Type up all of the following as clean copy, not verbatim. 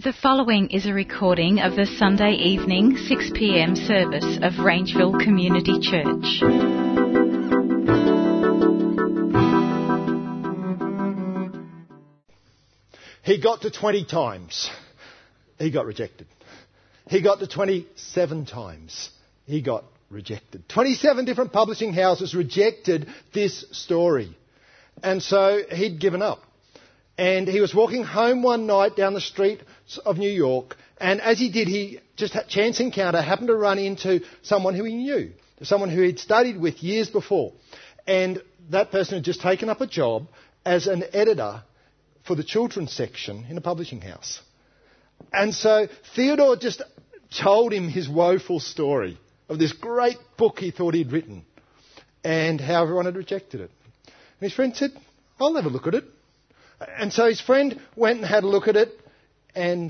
The following is a recording of the Sunday evening 6 p.m. service of Rangeville Community Church. He got to 20 times. He got rejected. He got to 27 times. He got rejected. 27 different publishing houses rejected this story. And so he'd given up. And he was walking home one night down the street of New York, and as he did, he just had a chance encounter, happened to run into someone who he knew, someone who he'd studied with years before. And that person had just taken up a job as an editor for the children's section in a publishing house. And so Theodore just told him his woeful story of this great book he thought he'd written and how everyone had rejected it. And his friend said, "I'll have a look at it." And so his friend went and had a look at it, and,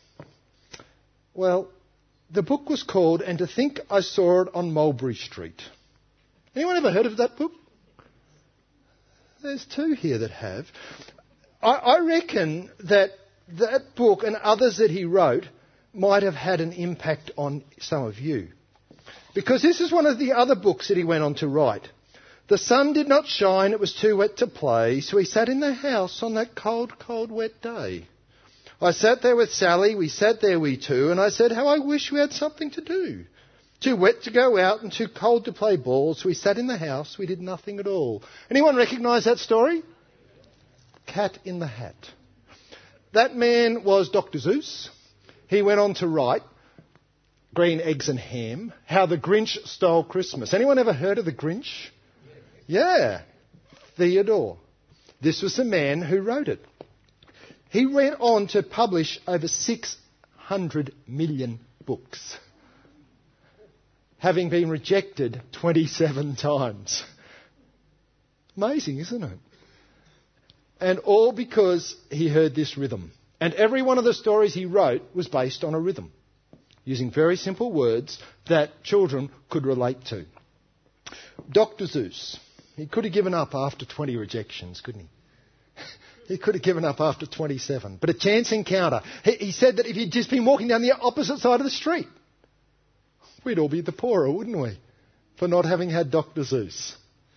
the book was called And to Think I Saw It on Mulberry Street. Anyone ever heard of that book? There's two here that have. I reckon that book and others that he wrote might have had an impact on some of you. Because this is one of the other books that he went on to write. The sun did not shine, it was too wet to play, so he sat in the house on that cold, cold, wet day. I sat there with Sally, we sat there we two, and I said, how I wish we had something to do. Too wet to go out and too cold to play ball, so we sat in the house, we did nothing at all. Anyone recognise that story? Cat in the Hat. That man was Dr. Seuss. He went on to write Green Eggs and Ham, How the Grinch Stole Christmas. Anyone ever heard of the Grinch? Yeah, Theodore. This was the man who wrote it. He went on to publish over 600 million books, having been rejected 27 times. Amazing, isn't it? And all because he heard this rhythm. And every one of the stories he wrote was based on a rhythm, using very simple words that children could relate to. Dr. Seuss. He could have given up after 20 rejections, couldn't he? He could have given up after 27. But a chance encounter. He said that if he'd just been walking down the opposite side of the street, we'd all be the poorer, wouldn't we? For not having had Dr. Seuss.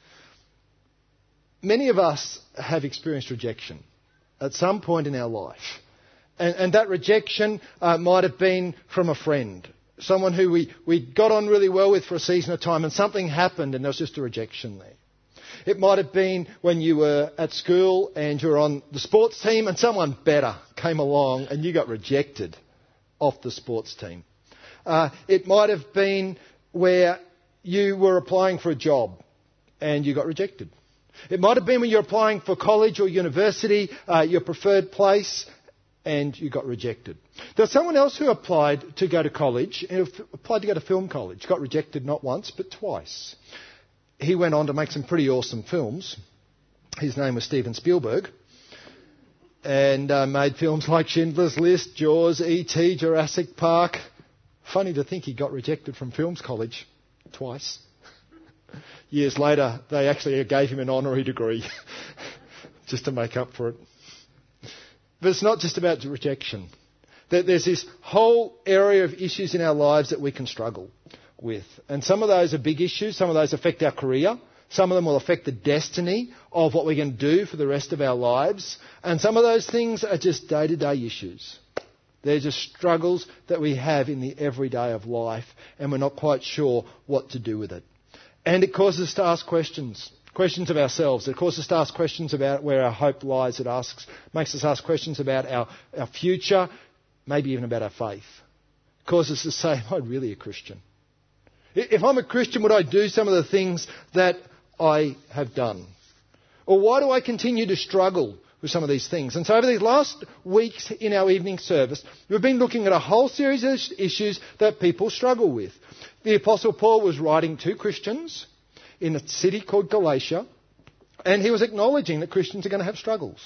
Many of us have experienced rejection at some point in our life. And that rejection might have been from a friend. Someone who we got on really well with for a season of time, and something happened and there was just a rejection there. It might have been when you were at school and you were on the sports team and someone better came along and you got rejected off the sports team. It might have been where you were applying for a job and you got rejected. It might have been when you were applying for college or university, your preferred place, and you got rejected. There was someone else who applied to go to college, applied to go to film college, got rejected not once but twice. He went on to make some pretty awesome films. His name was Steven Spielberg. And made films like Schindler's List, Jaws, E.T., Jurassic Park. Funny to think he got rejected from films college twice. Years later, they actually gave him an honorary degree just to make up for it. But it's not just about rejection. There's this whole area of issues in our lives that we can struggle with. And some of those are big issues. Some of those affect our career. Some of them will affect the destiny of what we're going to do for the rest of our lives. And some of those things are just day-to-day issues. They're just struggles that we have in the everyday of life, and we're not quite sure what to do with it. And it causes us to ask questions of ourselves. It causes us to ask questions about where our hope lies. It makes us ask questions about our future, maybe even about our faith. It causes us to say, am I really a Christian? If I'm a Christian, would I do some of the things that I have done? Or why do I continue to struggle with some of these things? And so over these last weeks in our evening service, we've been looking at a whole series of issues that people struggle with. The Apostle Paul was writing to Christians in a city called Galatia, and he was acknowledging that Christians are going to have struggles.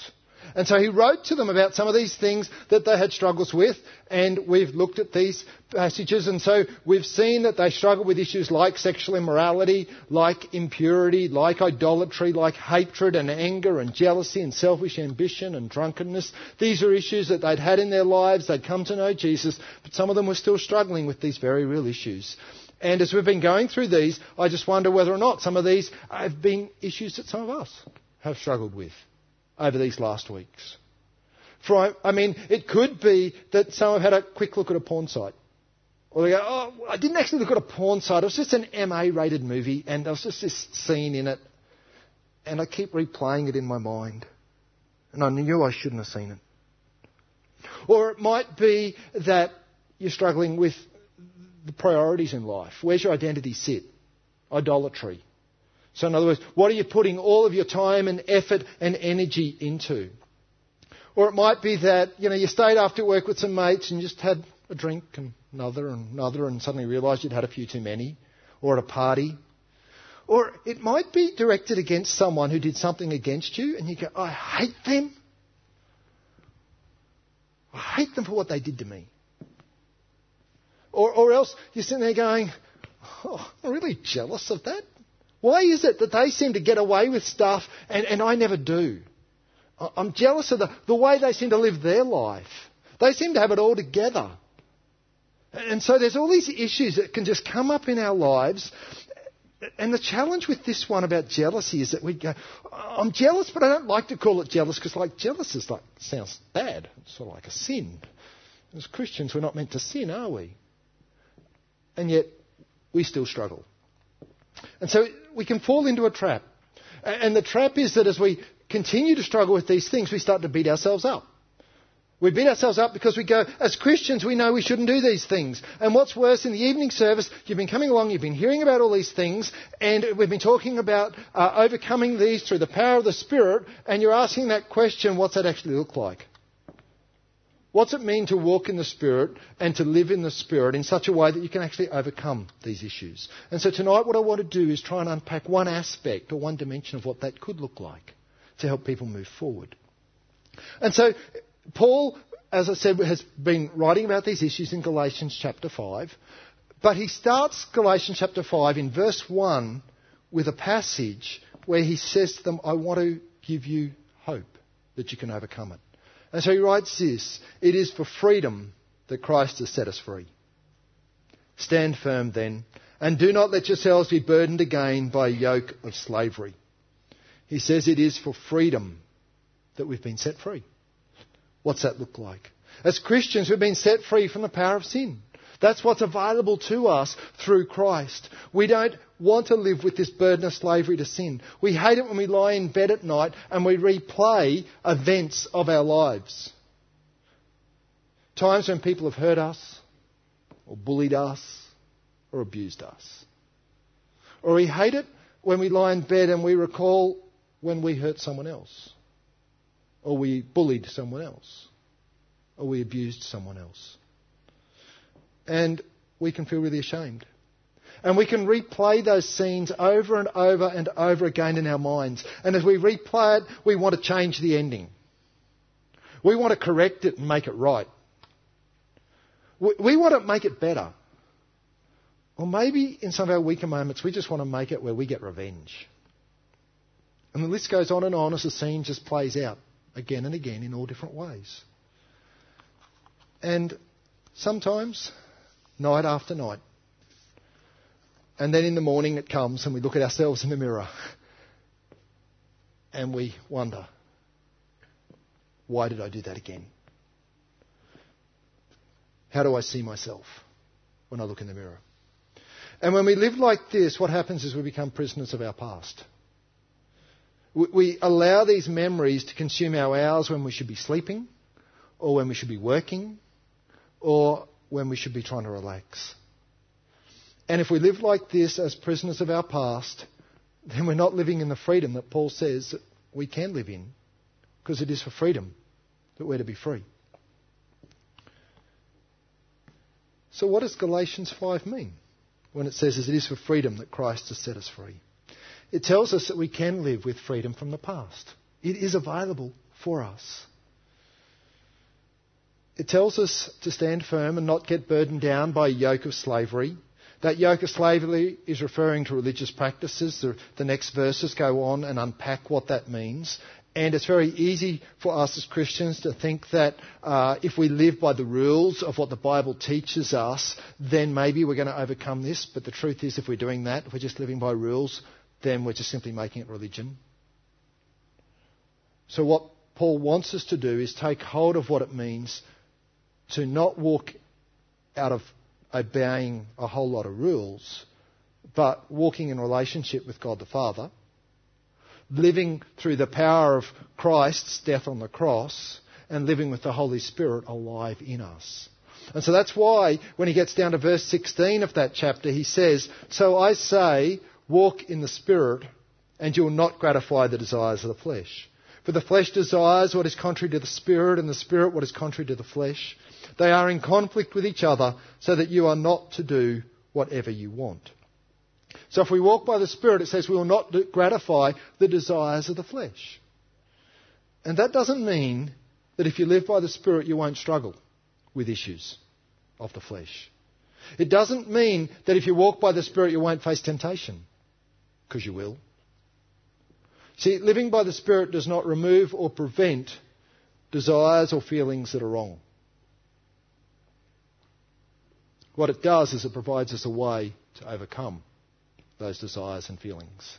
And so he wrote to them about some of these things that they had struggles with, and we've looked at these passages, and so we've seen that they struggle with issues like sexual immorality, like impurity, like idolatry, like hatred and anger and jealousy and selfish ambition and drunkenness. These are issues that they'd had in their lives. They'd come to know Jesus, but some of them were still struggling with these very real issues. And as we've been going through these, I just wonder whether or not some of these have been issues that some of us have struggled with over these last weeks. It could be that some have had a quick look at a porn site. Or they go, oh, I didn't actually look at a porn site. It was just an MA-rated movie, and there was just this scene in it. And I keep replaying it in my mind. And I knew I shouldn't have seen it. Or it might be that you're struggling with the priorities in life. Where's your identity sit? Idolatry. So in other words, what are you putting all of your time and effort and energy into? Or it might be that, you stayed after work with some mates and just had a drink and another and suddenly realised you'd had a few too many. Or at a party. Or it might be directed against someone who did something against you and you go, I hate them. I hate them for what they did to me. Or else you're sitting there going, oh, I'm really jealous of that. Why is it that they seem to get away with stuff and I never do? I'm jealous of the way they seem to live their life. They seem to have it all together. And so there's all these issues that can just come up in our lives. And the challenge with this one about jealousy is that we go, I'm jealous, but I don't like to call it jealous because jealous is sounds bad. It's sort of like a sin. As Christians, we're not meant to sin, are we? And yet we still struggle. And so we can fall into a trap. And the trap is that as we continue to struggle with these things, we start to beat ourselves up. We beat ourselves up because we go, as Christians, we know we shouldn't do these things. And what's worse, in the evening service, you've been coming along, you've been hearing about all these things, and we've been talking about overcoming these through the power of the Spirit, and you're asking that question, what's that actually look like? What's it mean to walk in the Spirit and to live in the Spirit in such a way that you can actually overcome these issues? And so tonight what I want to do is try and unpack one aspect or one dimension of what that could look like to help people move forward. And so Paul, as I said, has been writing about these issues in Galatians chapter 5, but he starts Galatians chapter 5 in verse 1 with a passage where he says to them, I want to give you hope that you can overcome it. And so he writes this, it is for freedom that Christ has set us free. Stand firm then, and do not let yourselves be burdened again by a yoke of slavery. He says it is for freedom that we've been set free. What's that look like? As Christians, we've been set free from the power of sin. That's what's available to us through Christ. We don't want to live with this burden of slavery to sin. We hate it when we lie in bed at night and we replay events of our lives. Times when people have hurt us, or bullied us, or abused us. Or we hate it when we lie in bed and we recall when we hurt someone else. Or we bullied someone else. Or we abused someone else. And we can feel really ashamed. And we can replay those scenes over and over and over again in our minds. And as we replay it, we want to change the ending. We want to correct it and make it right. We want to make it better. Or maybe in some of our weaker moments, we just want to make it where we get revenge. And the list goes on as the scene just plays out again and again in all different ways. And sometimes, night after night. And then in the morning it comes and we look at ourselves in the mirror and we wonder, why did I do that again? How do I see myself when I look in the mirror? And when we live like this, what happens is we become prisoners of our past. We allow these memories to consume our hours when we should be sleeping, or when we should be working, or when we should be trying to relax. And if we live like this as prisoners of our past, then we're not living in the freedom that Paul says that we can live in, because it is for freedom that we're to be free. So what does Galatians 5 mean when it says it is for freedom that Christ has set us free? It tells us that we can live with freedom from the past. It is available for us. It tells us to stand firm and not get burdened down by a yoke of slavery. That yoke of slavery is referring to religious practices. The next verses go on and unpack what that means. And it's very easy for us as Christians to think that if we live by the rules of what the Bible teaches us, then maybe we're going to overcome this. But the truth is, if we're doing that, if we're just living by rules, then we're just simply making it religion. So what Paul wants us to do is take hold of what it means to not walk out of obeying a whole lot of rules, but walking in relationship with God the Father, living through the power of Christ's death on the cross, and living with the Holy Spirit alive in us. And so that's why when he gets down to verse 16 of that chapter, he says, "So I say, walk in the Spirit, and you will not gratify the desires of the flesh. For the flesh desires what is contrary to the Spirit, and the Spirit what is contrary to the flesh. They are in conflict with each other, so that you are not to do whatever you want." So if we walk by the Spirit, it says we will not gratify the desires of the flesh. And that doesn't mean that if you live by the Spirit, you won't struggle with issues of the flesh. It doesn't mean that if you walk by the Spirit, you won't face temptation, because you will. See, living by the Spirit does not remove or prevent desires or feelings that are wrong. What it does is it provides us a way to overcome those desires and feelings.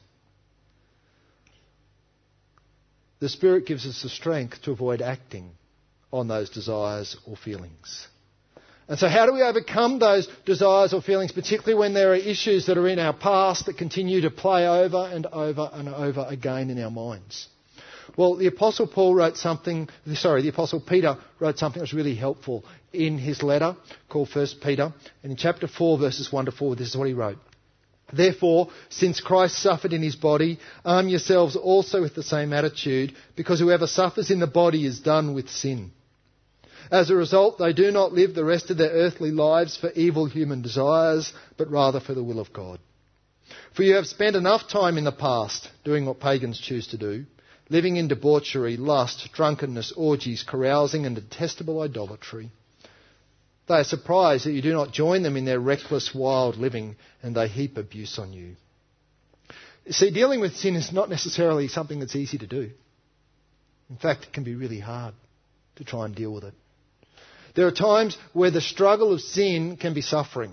The Spirit gives us the strength to avoid acting on those desires or feelings. And so how do we overcome those desires or feelings, particularly when there are issues that are in our past that continue to play over and over and over again in our minds? Well, the Apostle Peter wrote something that was really helpful in his letter called 1 Peter. And in chapter 4, verses 1 to 4, this is what he wrote. "Therefore, since Christ suffered in his body, arm yourselves also with the same attitude, because whoever suffers in the body is done with sin. As a result, they do not live the rest of their earthly lives for evil human desires, but rather for the will of God. For you have spent enough time in the past doing what pagans choose to do, living in debauchery, lust, drunkenness, orgies, carousing and detestable idolatry. They are surprised that you do not join them in their reckless, wild living, and they heap abuse on you." See, dealing with sin is not necessarily something that's easy to do. In fact, it can be really hard to try and deal with it. There are times where the struggle of sin can be suffering.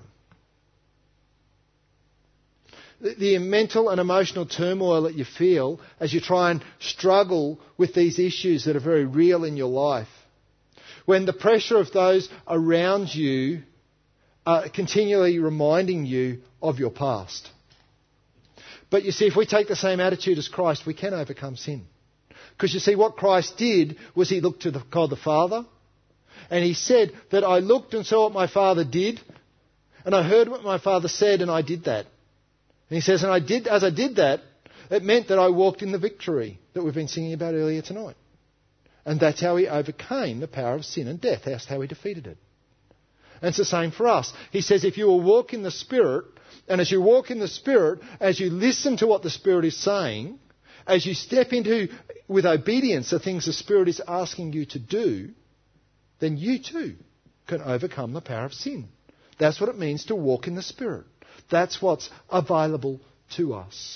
The mental and emotional turmoil that you feel as you try and struggle with these issues that are very real in your life. When the pressure of those around you are continually reminding you of your past. But you see, if we take the same attitude as Christ, we can overcome sin. Because you see, what Christ did was he looked to God the Father, and he said that I looked and saw what my Father did, and I heard what my Father said, and I did that. And he says, and as I did that, it meant that I walked in the victory that we've been singing about earlier tonight. And that's how he overcame the power of sin and death. That's how he defeated it. And it's the same for us. He says if you will walk in the Spirit, and as you walk in the Spirit, as you listen to what the Spirit is saying, as you step into, with obedience, the things the Spirit is asking you to do, then you too can overcome the power of sin. That's what it means to walk in the Spirit. That's what's available to us.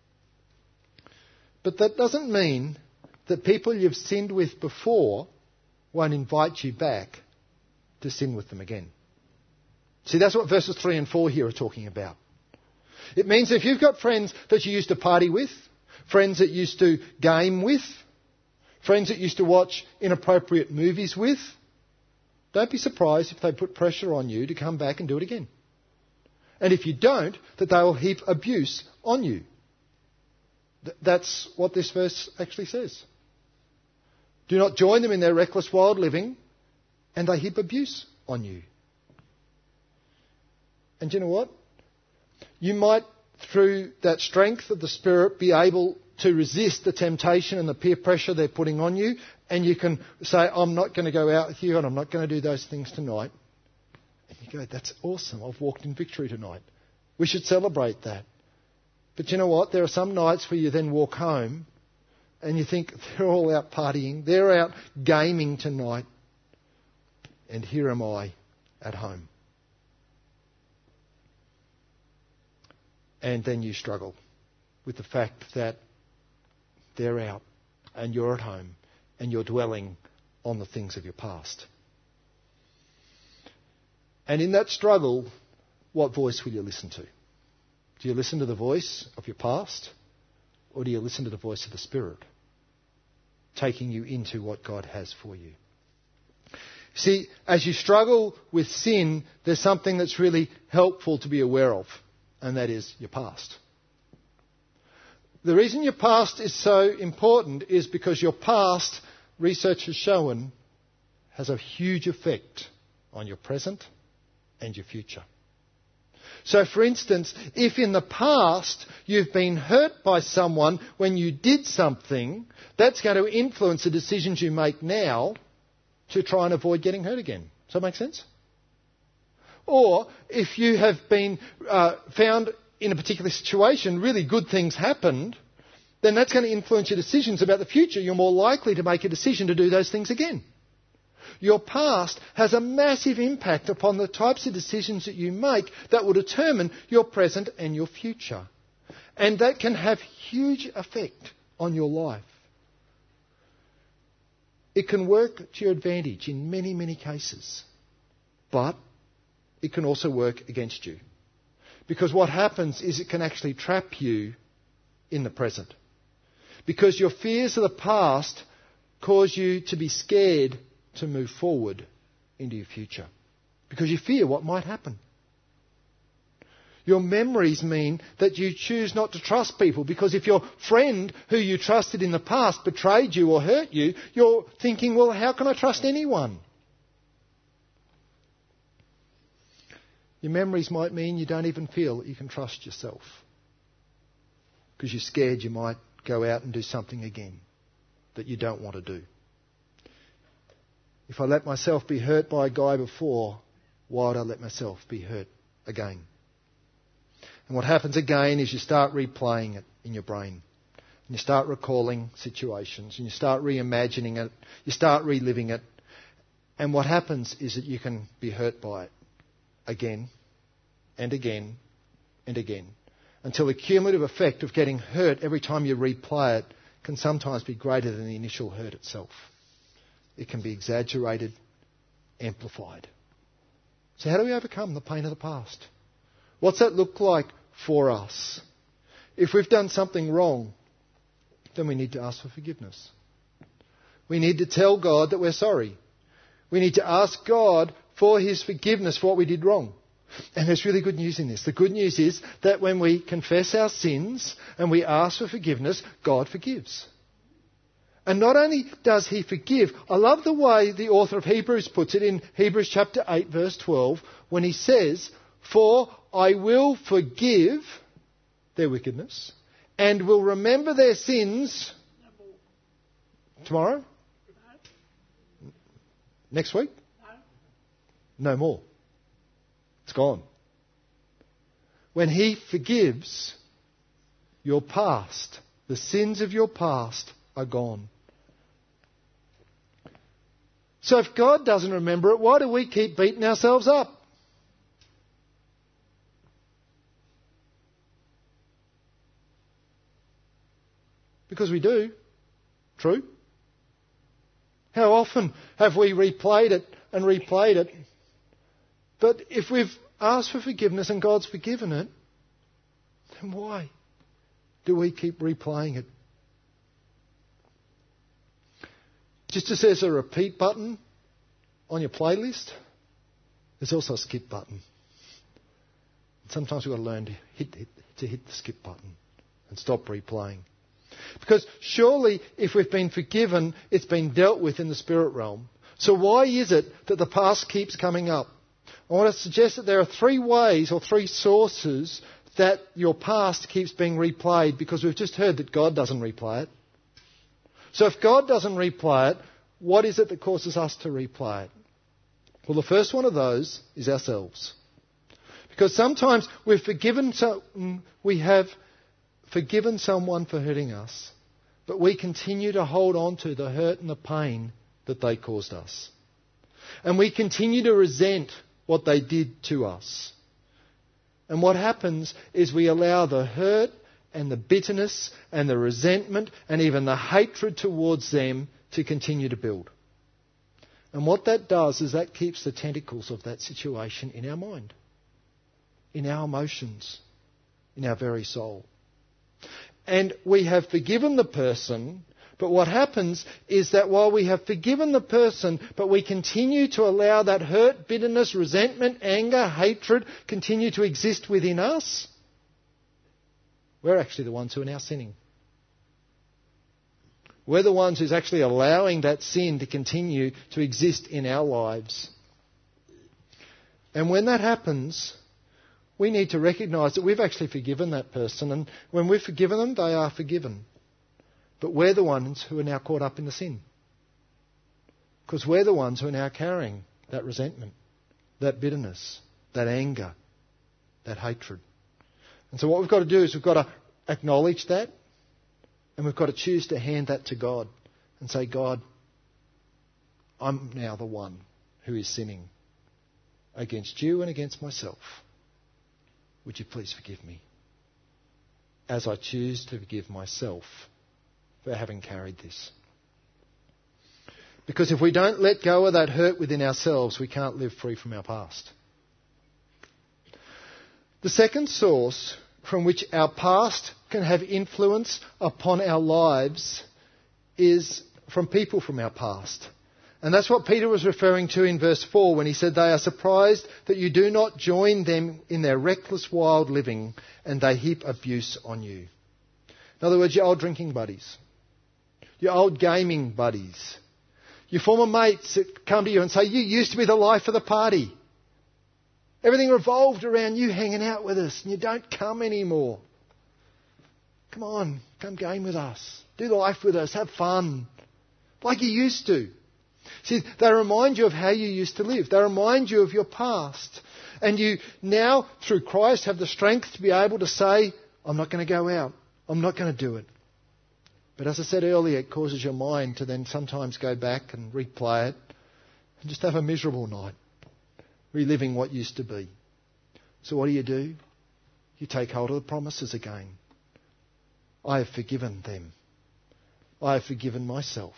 But that doesn't mean that people you've sinned with before won't invite you back to sin with them again. See, that's what verses 3 and 4 here are talking about. It means if you've got friends that you used to party with, friends that you used to game with, friends that you used to watch inappropriate movies with, don't be surprised if they put pressure on you to come back and do it again. And if you don't, that they will heap abuse on you. That's what this verse actually says. Do not join them in their reckless, wild living, and they heap abuse on you. And you know what? You might, through that strength of the Spirit, be able to resist the temptation and the peer pressure they're putting on you, and you can say, I'm not going to go out with you and I'm not going to do those things tonight. And you go, that's awesome, I've walked in victory tonight. We should celebrate that. But you know what? There are some nights where you then walk home and you think, they're all out partying, they're out gaming tonight, and here am I at home. And then you struggle with the fact that they're out and you're at home and you're dwelling on the things of your past. And in that struggle, what voice will you listen to? Do you listen to the voice of your past, or do you listen to the voice of the Spirit, taking you into what God has for you? See, as you struggle with sin, there's something that's really helpful to be aware of, and that is your past. The reason your past is so important is because your past, research has shown, has a huge effect on your present and your future. So, for instance, if in the past you've been hurt by someone when you did something, that's going to influence the decisions you make now to try and avoid getting hurt again. Does that make sense? Or if you have been found in a particular situation, really good things happened, then that's going to influence your decisions about the future. You're more likely to make a decision to do those things again. Your past has a massive impact upon the types of decisions that you make that will determine your present and your future. And that can have huge effect on your life. It can work to your advantage in many, many cases. But it can also work against you. Because what happens is it can actually trap you in the present. Because your fears of the past cause you to be scared to move forward into your future. Because you fear what might happen. Your memories mean that you choose not to trust people, because if your friend who you trusted in the past betrayed you or hurt you, you're thinking, well, how can I trust anyone? Your memories might mean you don't even feel that you can trust yourself, because you're scared you might go out and do something again that you don't want to do. If I let myself be hurt by a guy before, why would I let myself be hurt again? And what happens again is you start replaying it in your brain. And you start recalling situations, and you start reimagining it, you start reliving it. And what happens is that you can be hurt by it again and again and again, until the cumulative effect of getting hurt every time you replay it can sometimes be greater than the initial hurt itself. It can be exaggerated, amplified. So how do we overcome the pain of the past? What's that look like for us? If we've done something wrong, then we need to ask for forgiveness. We need to tell God that we're sorry. We need to ask God for His forgiveness for what we did wrong. And there's really good news in this. The good news is that when we confess our sins and we ask for forgiveness, God forgives. And not only does He forgive, I love the way the author of Hebrews puts it in Hebrews chapter 8 verse 12, when he says, "For I will forgive their wickedness and will remember their sins." Tomorrow? Next week? No more. It's gone. When He forgives your past, the sins of your past are gone. So if God doesn't remember it, why do we keep beating ourselves up? Because we do. True? How often have we replayed it and replayed it? But if we've asked for forgiveness and God's forgiven it, then why do we keep replaying it? Just as there's a repeat button on your playlist, there's also a skip button. Sometimes we've got to learn to hit the skip button and stop replaying. Because surely if we've been forgiven, it's been dealt with in the spirit realm. So why is it that the past keeps coming up? I want to suggest that there are three ways or three sources that your past keeps being replayed, because we've just heard that God doesn't replay it. So if God doesn't replay it, what is it that causes us to replay it? Well, the first one of those is ourselves. Because sometimes we have forgiven someone for hurting us, but we continue to hold on to the hurt and the pain that they caused us. And we continue to resent what they did to us. And what happens is we allow the hurt and the bitterness and the resentment and even the hatred towards them to continue to build. And what that does is that keeps the tentacles of that situation in our mind, in our emotions, in our very soul. And we have forgiven the person, but what happens is that while we have forgiven the person, but we continue to allow that hurt, bitterness, resentment, anger, hatred continue to exist within us, we're actually the ones who are now sinning. We're the ones who's actually allowing that sin to continue to exist in our lives. And when that happens, we need to recognise that we've actually forgiven that person. And when we've forgiven them, they are forgiven. But we're the ones who are now caught up in the sin. Because we're the ones who are now carrying that resentment, that bitterness, that anger, that hatred. And so what we've got to do is we've got to acknowledge that, and we've got to choose to hand that to God and say, God, I'm now the one who is sinning against you and against myself. Would you please forgive me as I choose to forgive myself for having carried this? Because if we don't let go of that hurt within ourselves, we can't live free from our past. The second source from which our past can have influence upon our lives is from people from our past. And that's what Peter was referring to in verse 4 when he said, they are surprised that you do not join them in their reckless, wild living, and they heap abuse on you. In other words, your old drinking buddies, your old gaming buddies, your former mates that come to you and say, you used to be the life of the party. Everything revolved around you hanging out with us, and you don't come anymore. Come on, come game with us. Do life with us. Have fun. Like you used to. See, they remind you of how you used to live. They remind you of your past. And you now, through Christ, have the strength to be able to say, I'm not going to go out. I'm not going to do it. But as I said earlier, it causes your mind to then sometimes go back and replay it and just have a miserable night, reliving what used to be. So what do? You take hold of the promises again. I have forgiven them. I have forgiven myself.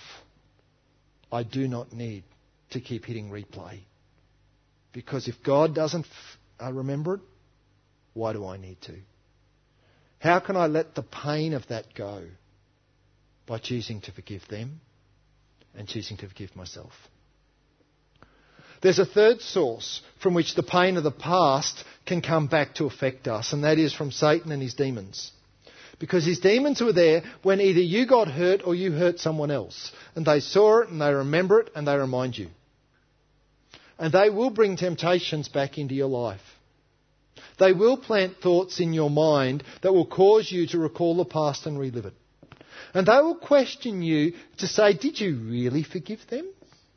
I do not need to keep hitting replay. Because if God doesn't remember it, why do I need to? How can I let the pain of that go? By choosing to forgive them and choosing to forgive myself. There's a third source from which the pain of the past can come back to affect us, and that is from Satan and his demons. Because his demons were there when either you got hurt or you hurt someone else. And they saw it and they remember it and they remind you. And they will bring temptations back into your life. They will plant thoughts in your mind that will cause you to recall the past and relive it. And they will question you to say, did you really forgive them?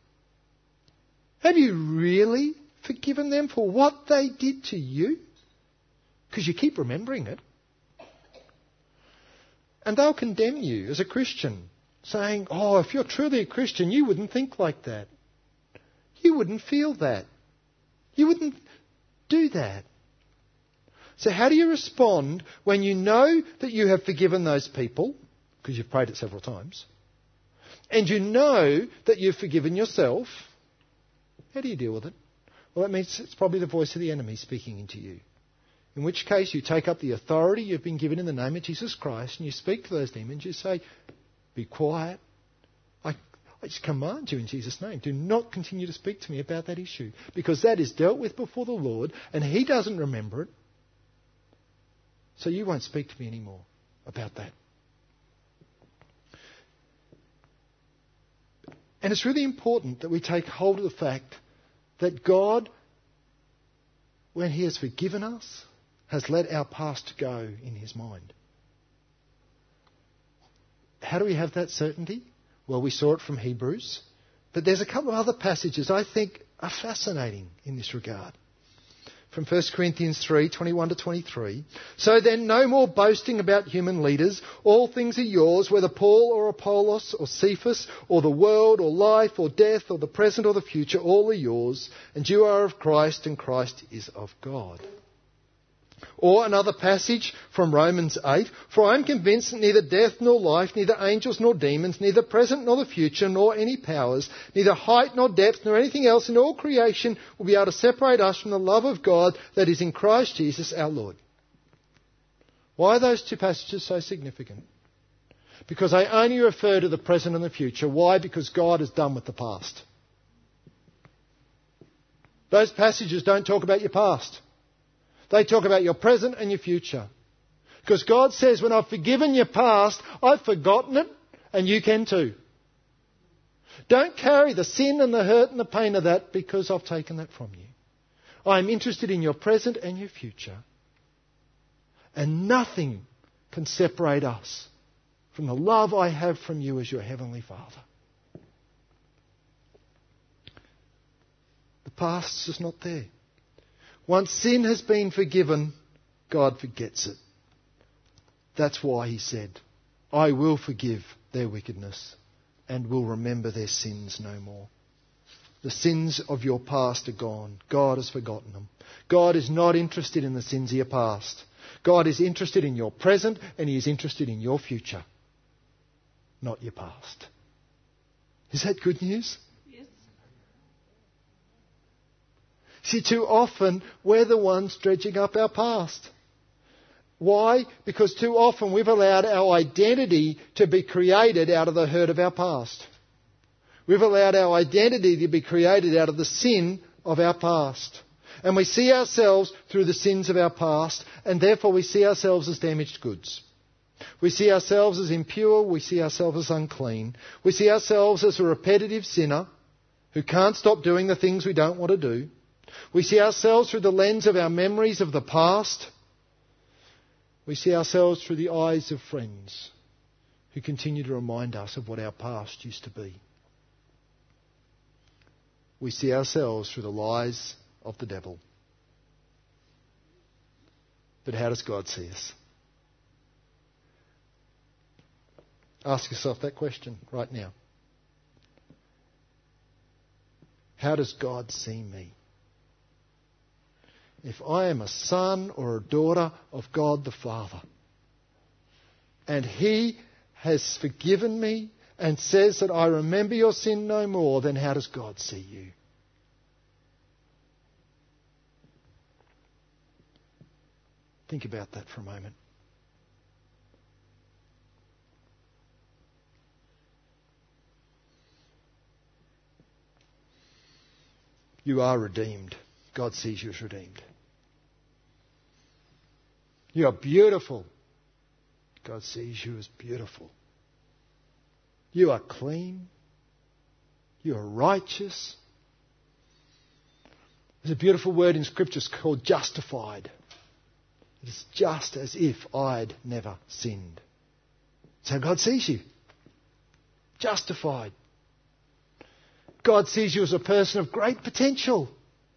Have you really forgiven them for what they did to you? Because you keep remembering it. And they'll condemn you as a Christian, saying, oh, if you're truly a Christian, you wouldn't think like that. You wouldn't feel that. You wouldn't do that. So how do you respond when you know that you have forgiven those people, because you've prayed it several times, and you know that you've forgiven yourself? How do you deal with it? Well, that means it's probably the voice of the enemy speaking into you. In which case you take up the authority you've been given in the name of Jesus Christ and you speak to those demons. You say, be quiet. I just command you in Jesus' name. Do not continue to speak to me about that issue. Because that is dealt with before the Lord and He doesn't remember it. So you won't speak to me anymore about that. And it's really important that we take hold of the fact that God, when He has forgiven us, has let our past go in His mind. How do we have that certainty? Well, we saw it from Hebrews. But there's a couple of other passages I think are fascinating in this regard. from 1 Corinthians 3:21 to 23. So then, no more boasting about human leaders. All things are yours, whether Paul or Apollos or Cephas or the world or life or death or the present or the future, all are yours. And you are of Christ, and Christ is of God. Or another passage from Romans 8, for I am convinced that neither death nor life, neither angels nor demons, neither present nor the future, nor any powers, neither height nor depth, nor anything else in all creation will be able to separate us from the love of God that is in Christ Jesus our Lord. Why are those two passages so significant? Because they only refer to the present and the future. Why? Because God is done with the past. Those passages don't talk about your past. They talk about your present and your future. Because God says, when I've forgiven your past, I've forgotten it, and you can too. Don't carry the sin and the hurt and the pain of that, because I've taken that from you. I'm interested in your present and your future. And nothing can separate us from the love I have from you as your Heavenly Father. The past is just not there. Once sin has been forgiven, God forgets it. That's why he said, I will forgive their wickedness and will remember their sins no more. The sins of your past are gone. God has forgotten them. God is not interested in the sins of your past. God is interested in your present, and he is interested in your future, not your past. Is that good news? See, too often we're the ones dredging up our past. Why? Because too often we've allowed our identity to be created out of the hurt of our past. We've allowed our identity to be created out of the sin of our past. And we see ourselves through the sins of our past, and therefore we see ourselves as damaged goods. We see ourselves as impure, we see ourselves as unclean. We see ourselves as a repetitive sinner who can't stop doing the things we don't want to do. We see ourselves through the lens of our memories of the past. We see ourselves through the eyes of friends who continue to remind us of what our past used to be. We see ourselves through the lies of the devil. But how does God see us? Ask yourself that question right now. How does God see me? If I am a son or a daughter of God the Father, and he has forgiven me and says that I remember your sin no more, then how does God see you? Think about that for a moment. You are redeemed. God sees you as redeemed. You are beautiful. God sees you as beautiful. You are clean. You are righteous. There's a beautiful word in Scripture called justified. It is just as if I'd never sinned. That's how God sees you. Justified. God sees you as a person of great potential.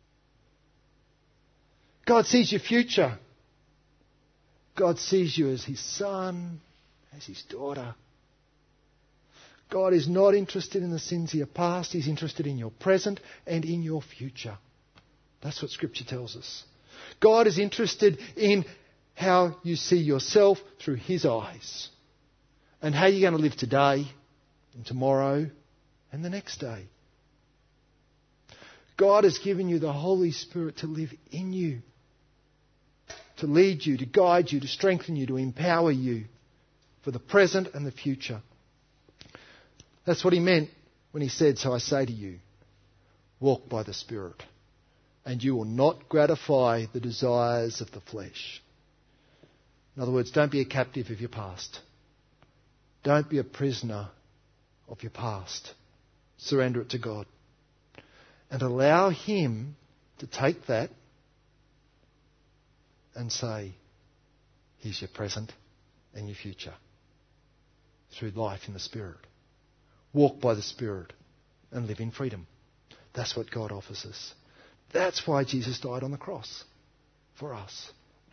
God sees your future. God sees you as his son, as his daughter. God is not interested in the sins of your past. He's interested in your present and in your future. That's what Scripture tells us. God is interested in how you see yourself through his eyes, and how you're going to live today and tomorrow and the next day. God has given you the Holy Spirit to live in you, to lead you, to guide you, to strengthen you, to empower you for the present and the future. That's what he meant when he said, so I say to you, walk by the Spirit, and you will not gratify the desires of the flesh. In other words, don't be a captive of your past. Don't be a prisoner of your past. Surrender it to God. And allow him to take that and say, here's your present and your future through life in the Spirit. Walk by the Spirit and live in freedom. That's what God offers us. That's why Jesus died on the cross. for us.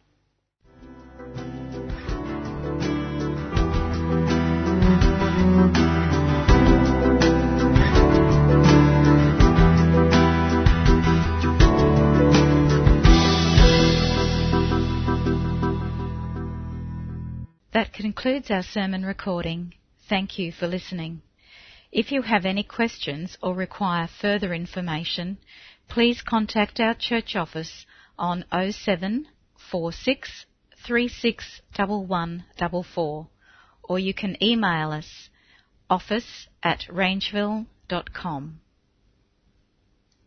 That concludes our sermon recording. Thank you for listening. If you have any questions or require further information, please contact our church office on 07 46 36 1144, or you can email us office@rangeville.com.